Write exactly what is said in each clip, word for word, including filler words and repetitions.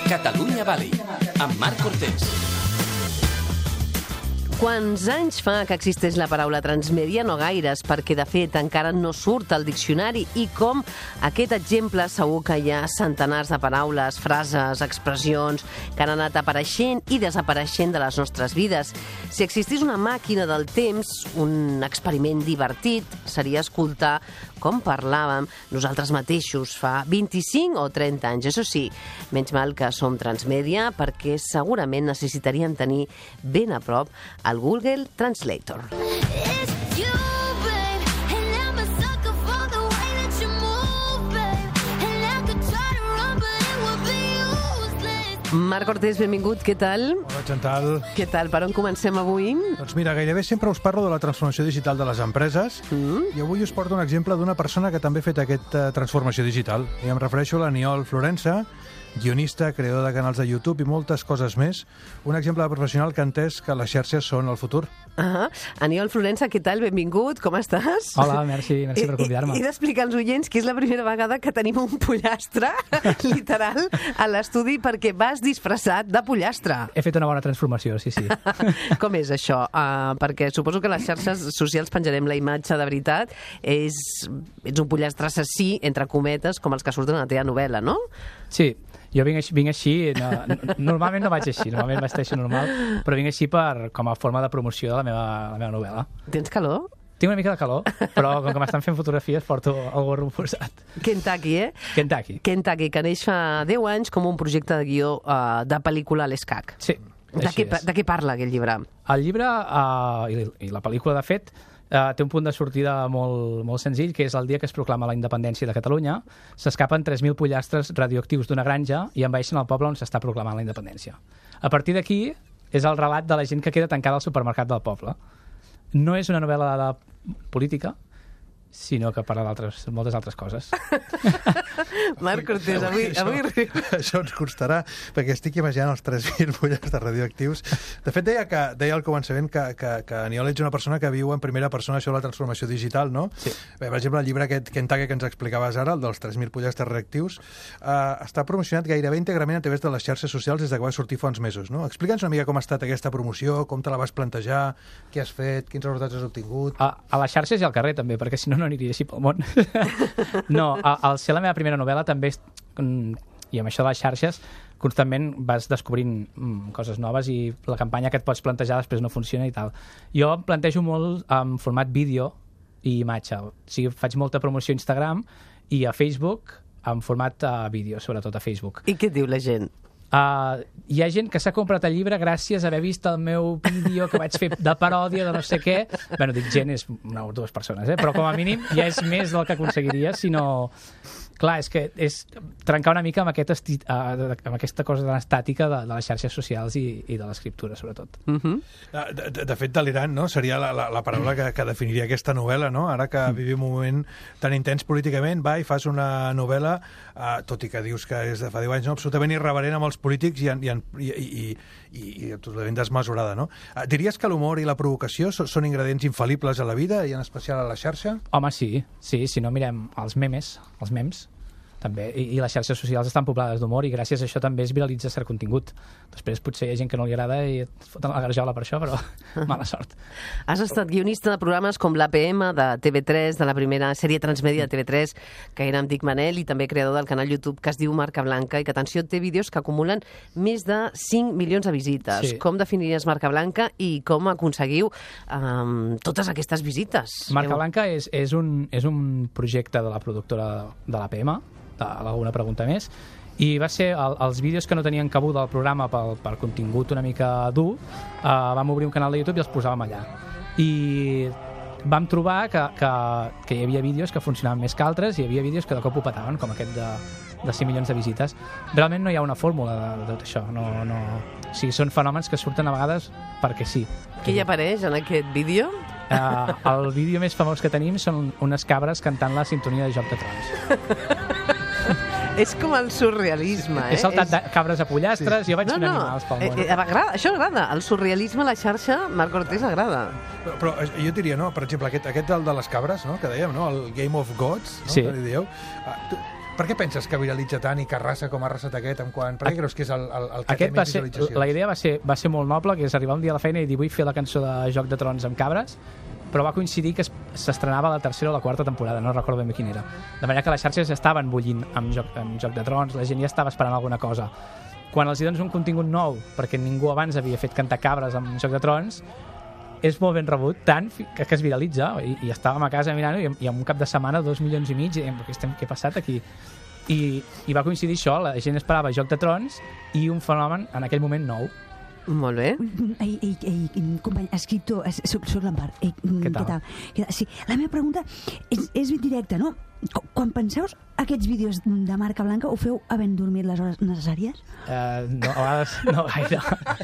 Catalunya Valley, amb Marc Cortés. Quants anys fa que existeix la paraula transmèdia? No gaires, perquè de fet encara no surt al diccionari, i com aquest exemple segur que hi ha centenars de paraules, frases, expressions que han anat apareixent i desapareixent de les nostres vides. Si existís una màquina del temps, un experiment divertit seria escoltar com parlàvem nosaltres mateixos fa vint-i-cinc o trenta anys. Això sí, menys mal que som transmèdia, perquè segurament necessitaríem tenir ben a prop el Google Translator. Marc Cortés, benvingut, què tal? Hola, Chantal. Què tal? Per on comencem avui? Doncs mira, gairebé sempre us parlo de la transformació digital de les empreses, mm. i avui us porto un exemple d'una persona que també ha fet aquesta transformació digital. I em refereixo a l'Aniol Florensa, guionista, creador de canals de YouTube i moltes coses més. Un exemple de professional que ha entès que les xarxes són el futur. Uh -huh. Aniol Florensa, què tal? Benvingut, com estàs? Hola, merci, merci per convidar-me. He d'explicar als oients que és la primera vegada que tenim un pollastre, literal, a l'estudi, perquè vas disfressat de pollastre. He fet una bona transformació, sí, sí. Com és això? Uh, perquè suposo que a les xarxes socials penjarem la imatge de veritat. És, ets un pollastre assassí, entre cometes, com els que surten a la teva novel·la, no? Sí. Jo vinc així, vinc així no, normalment no vaig així, normalment vesteixo normal, però vinc així per, com a forma de promoció de la meva, la meva novel·la. Tens calor? Tinc una mica de calor, però com que m'estan fent fotografies porto el gorro posat. Kentucky, eh? Kentucky. Kentucky, que neix fa deu anys com un projecte de guió uh, de pel·lícula a l'Escac. Sí, de què, de què parla aquest llibre? El llibre uh, i, i la pel·lícula, de fet, Uh, té un punt de sortida molt, molt senzill, que és el dia que es proclama la independència de Catalunya, s'escapen tres mil pollastres radioactius d'una granja i envaeixen el poble on s'està proclamant la independència. A partir d'aquí és el relat de la gent que queda tancada al supermercat del poble. No és una novel·la de política, sinó que parla d'altres, moltes altres coses. Marc Cortés, avui... Això, avui... això ens costarà, perquè estic imaginant els tres mil pollastres radioactius. De fet, deia, que, deia al començament que, que, que Aniol ets una persona que viu en primera persona això de la transformació digital, no? Sí. Bé, per exemple, el llibre aquest Kentucky que ens explicaves ara, el dels tres mil pollastres radioactius, eh, està promocionat gairebé íntegrament a través de les xarxes socials des que va sortir fa uns mesos, no? Explica'ns una mica com ha estat aquesta promoció, com te la vas plantejar, què has fet, quins resultats has obtingut... A, a les xarxes i al carrer, també, perquè si no, no aniria així pel món. No, al ser la meva primera novel·la també, i amb això de les xarxes, constantment vas descobrint mm, coses noves i la campanya que et pots plantejar després no funciona i tal. Jo em plantejo molt en format vídeo i imatge. O sigui, faig molta promoció a Instagram i a Facebook en format uh, vídeo, sobretot a Facebook. I què diu la gent? Uh, hi ha gent que s'ha comprat el llibre gràcies a haver vist el meu vídeo que vaig fer de paròdia de no sé què. Bueno, dic gent, és una o dues persones, eh? Però com a mínim ja és més del que aconseguiria, sinó... Clar, és que és trencar una mica amb, aquest esti... uh, amb aquesta cosa tan estàtica de, de les xarxes socials i, i de l'escriptura, sobretot. Uh -huh. de, de, de fet, delirant, no? Seria la, la, la paraula que, que definiria aquesta novel·la, no? Ara que vivim un moment tan intens políticament, va i fas una novel·la, uh, tot i que dius que és de fa deu anys, no? Absolutament irreverent amb els polítics i, i, i, i, i, i absolutament desmesurada, no? Uh, diries que l'humor i la provocació so, són ingredients infal·libles a la vida i en especial a la xarxa? Home, sí. Sí, si no mirem els memes, els memes, també, i, i les xarxes socials estan poblades d'humor i gràcies a això també es viralitza cert contingut. Després potser hi ha gent que no li agrada i et foten la garjola per això, però mala sort. Has estat guionista de programes com l'A P M de T V tres, de la primera sèrie transmèdia de T V tres, que era amb Dic Manel, i també creador del canal YouTube que es diu Marca Blanca i que, atenció, té vídeos que acumulen més de cinc milions de visites. Sí. Com definiries Marca Blanca i com aconseguiu um, totes aquestes visites? Marca Blanca és, és, un, és un projecte de la productora de l'A P M, d'Alguna Pregunta Més, i va ser el, els vídeos que no tenien cabuda al programa per, per contingut una mica dur, uh, vam obrir un canal de YouTube i els posàvem allà. I vam trobar que, que, que hi havia vídeos que funcionaven més que altres i hi havia vídeos que de cop ho petaven, com aquest de, de cinc milions de visites. Realment no hi ha una fórmula de, de tot això. No, no... O sigui, són fenòmens que surten a vegades perquè sí. Qui hi apareix en aquest vídeo? Uh, el vídeo més famós que tenim són unes cabres cantant la sintonia de Joc de Trons. És com el surrealisme, eh? He saltat de cabres a pollastres, sí. Jo vaig no, fent no. animals pel món. Eh, eh, agrada, això agrada. El surrealisme a la xarxa, Marc Cortés, agrada. Però, però jo diria, no? Per exemple, aquest, aquest del de les cabres, no? Que dèiem, no? El Game of Gods, no? Sí. Que li dieu. Ah, tu, Per què penses que viralitza tant i que arrasa com ha arrasat aquest? En quant... Per què creus que és el, el, el que Aquest té va més ser, visualitzacions? la idea va ser, va ser molt noble, que és arribar un dia a la feina i dir vull fer la cançó de Joc de Trons amb cabres, però va coincidir que es- s'estrenava la tercera o la quarta temporada, no recordo ben bé quina era. De manera que les xarxes ja estaven bullint amb Joc, amb Joc de Trons, la gent ja estava esperant alguna cosa. Quan els hi dones un contingut nou, perquè ningú abans havia fet cantar cabres amb Joc de Trons, és molt ben rebut, tant fi- que, que es viralitza, i, i estàvem a casa mirant i, i en un cap de setmana dos milions i mig, i dèiem, què, estem, què ha passat aquí? I, I va coincidir això, la gent esperava Joc de Trons i un fenomen en aquell moment nou. Molt bé. Ei, ei, ei, company, escriptor, es- soc, soc l'Empar. Ei, Què tal? Què tal? Què tal? Sí, la meva pregunta és, és ben directa, no? Qu- Quan penseu aquests vídeos de marca blanca, ho feu havent dormit les hores necessàries? Uh, no, a vegades no gaire.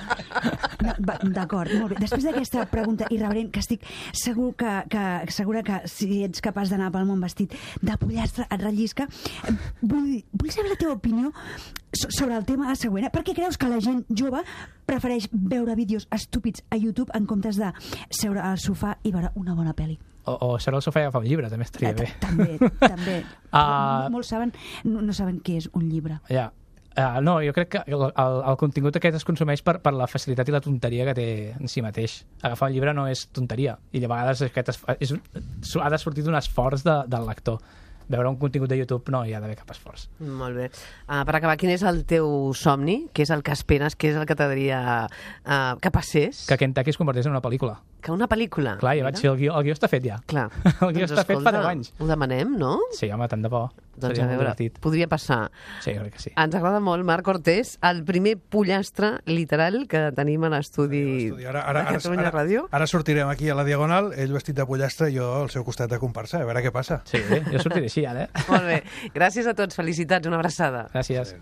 No, va, d'acord, molt bé. Després d'aquesta pregunta irreverent, que estic segur que, que, segura que si ets capaç d'anar pel món vestit de pollastre et rellisca, eh, vull, vull saber la teva opinió so- sobre el tema següent. Eh? Per què creus que la gent jove prefereix veure vídeos estúpids a YouTube en comptes de seure al sofà i veure una bona pel·li? O, o seure al sofà i agafar un llibre, també estaria bé. També, també. Ah. Molts saben, no, no saben què és un llibre. Ja. Uh, no, jo crec que el, el, el contingut aquest es consumeix per, per la facilitat i la tonteria que té en si mateix. Agafar un llibre no és tonteria, i a vegades aquest es, és, un- ha de sortir d'un esforç de, del lector. Veure un contingut de YouTube no hi ha d'haver cap esforç. Molt bé. Uh, per acabar, quin és el teu somni? Què és el que esperes? Què és el que t'agradaria uh, que passés? Que Kentucky es converteix en una pel·lícula. Que una pel·lícula. Clar, ja vaig fer el guió, el guió està fet ja. Clar. El guió està fet fa deu anys. Ho demanem, no? Sí, home, tant de bo. Doncs Seria a molt veure, divertit. podria passar. Sí, jo crec que sí. Ens agrada molt, Marc Cortés, el primer pollastre literal que tenim a l'estudi Ara, ara, de ara, Catalunya ara, Ràdio. ara sortirem aquí a la Diagonal, ell vestit de pollastre i jo al seu costat de comparsa, a veure què passa. Sí, jo sortiré així ara, eh? Molt bé. Gràcies a tots, felicitats, una abraçada. Gràcies.